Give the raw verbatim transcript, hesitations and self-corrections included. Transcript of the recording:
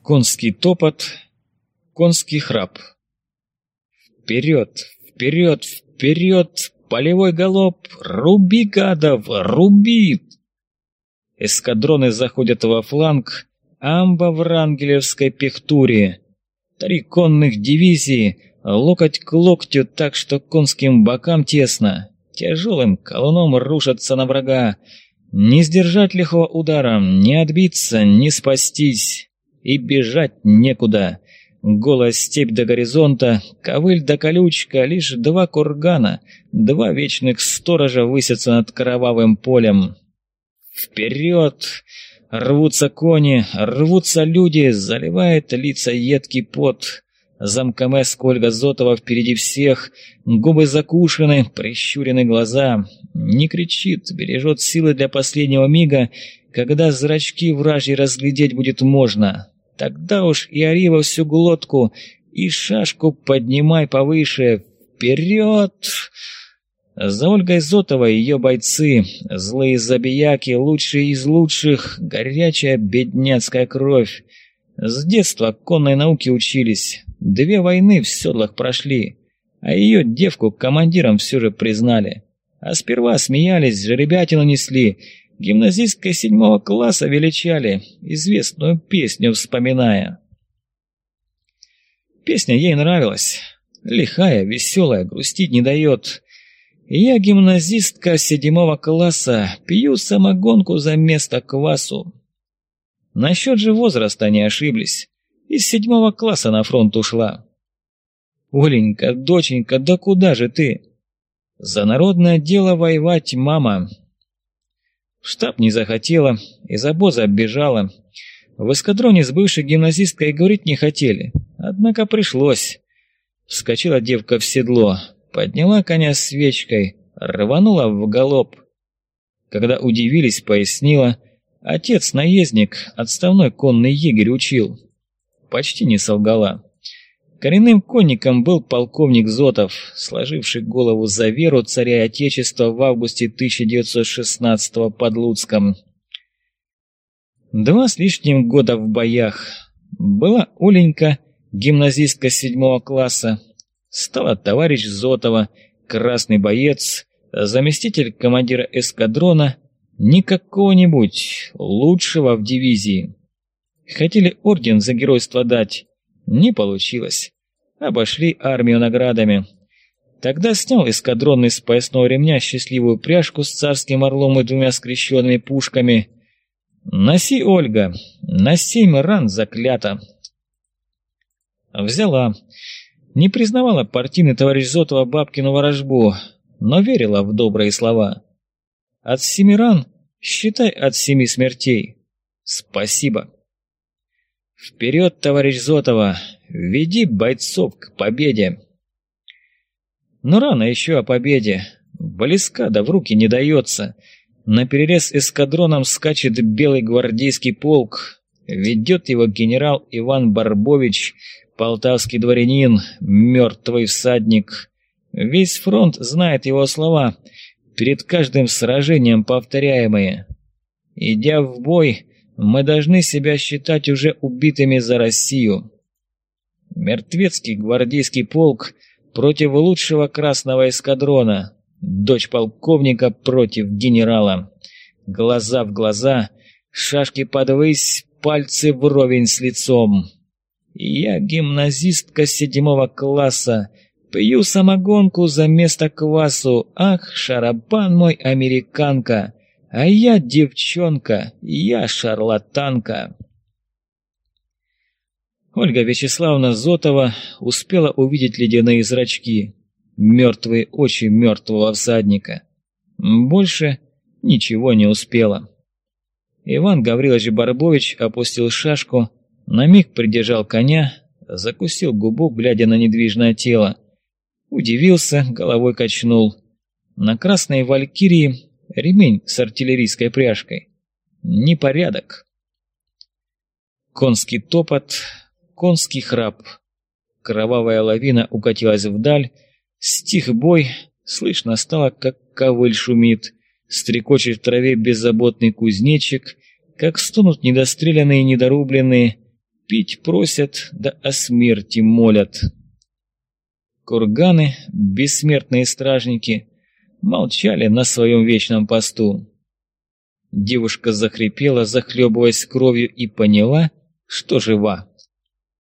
Конский топот, конский храп. Вперед, вперед, вперед, полевой галоп, руби гадов, руби! Эскадроны заходят во фланг, амба в врангелевской пехтуре. Три конных дивизии, локоть к локтю, так что конским бокам тесно. Тяжелым колуном рушатся на врага. Не сдержать лихого удара, не отбиться, не спастись. И бежать некуда. Голая степь до горизонта, ковыль да колючка, лишь два кургана, два вечных сторожа высятся над кровавым полем. Вперед! Рвутся кони, рвутся люди, заливает лица едкий пот. Замкомеск Ольга Зотова впереди всех, губы закушены, прищурены глаза. Не кричит, бережет силы для последнего мига, когда зрачки вражьи разглядеть будет можно. Тогда уж и ори во всю глотку, и шашку поднимай повыше. Вперед! За Ольгой Зотовой ее бойцы, злые забияки, лучшие из лучших, горячая бедняцкая кровь. С детства конной науке учились, две войны в седлах прошли, а ее девку командиром все же признали. А сперва смеялись, жеребятину несли, гимназисткой седьмого класса величали, известную песню вспоминая. Песня ей нравилась, лихая, веселая, грустить не дает. Я, гимназистка седьмого класса, пью самогонку за место квасу. Насчет же возраста не ошиблись. Из седьмого класса на фронт ушла. Оленька, доченька, да куда же ты? За народное дело воевать, мама. В штаб не захотела, из обоза бежала. В эскадроне с бывшей гимназисткой говорить не хотели, однако пришлось. Вскочила девка в седло, подняла коня свечкой, рванула в галоп. Когда удивились, пояснила, отец-наездник, отставной конный егерь, учил. Почти не солгала. Коренным конником был полковник Зотов, сложивший голову за веру царя и отечества в августе тысяча девятьсот шестнадцатого под Луцком. Два с лишним года в боях. Была Оленька, гимназистка седьмого класса. Стала товарищ Зотова, красный боец, заместитель командира эскадрона, не какого-нибудь, лучшего в дивизии. Хотели орден за геройство дать, не получилось. Обошли армию наградами. Тогда снял эскадронный с поясного ремня счастливую пряжку с царским орлом и двумя скрещенными пушками. «Носи, Ольга, на семь ран заклято». Взяла. Не признавала партийный товарищ Зотова бабкину ворожбу, но верила в добрые слова. От семи ран, считай, от семи смертей. Спасибо. Вперед, товарищ Зотова, веди бойцов к победе. Но рано еще о победе. Близка, да в руки не дается. Наперерез эскадроном скачет белый гвардейский полк. Ведет его генерал Иван Барбович, полтавский дворянин, мертвый всадник. Весь фронт знает его слова, перед каждым сражением повторяемые. Идя в бой, мы должны себя считать уже убитыми за Россию. Мертвецкий гвардейский полк против лучшего красного эскадрона, дочь полковника против генерала. Глаза в глаза, шашки подвысь, пальцы вровень с лицом. Я, гимназистка седьмого класса, пью самогонку за место квасу. Ах, шарабан мой, американка, а я девчонка, я шарлатанка. Ольга Вячеславовна Зотова успела увидеть ледяные зрачки, мертвые очи мертвого всадника. Больше ничего не успела. Иван Гаврилович Барбович опустил шашку, на миг придержал коня, закусил губу, глядя на недвижное тело. Удивился, головой качнул. На красной валькирии ремень с артиллерийской пряжкой. Непорядок. Конский топот, конский храп. Кровавая лавина укатилась вдаль, стих бой, слышно стало, как ковыль шумит, стрекочет в траве беззаботный кузнечик, как стонут недостреленные и недорубленные, Пить просят, да о смерти молят. Курганы, бессмертные стражники, молчали на своем вечном посту. Девушка захрипела, захлебываясь кровью, и поняла, что жива.